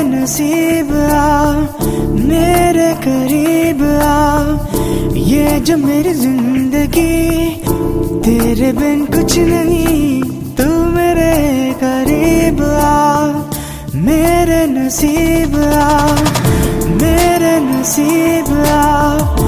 नसीब आ, मेरे करीब आ, ये जो मेरी जिंदगी तेरे बिन कुछ नहीं, तू मेरे करीब आ, मेरे नसीब आ, मेरे नसीब आ।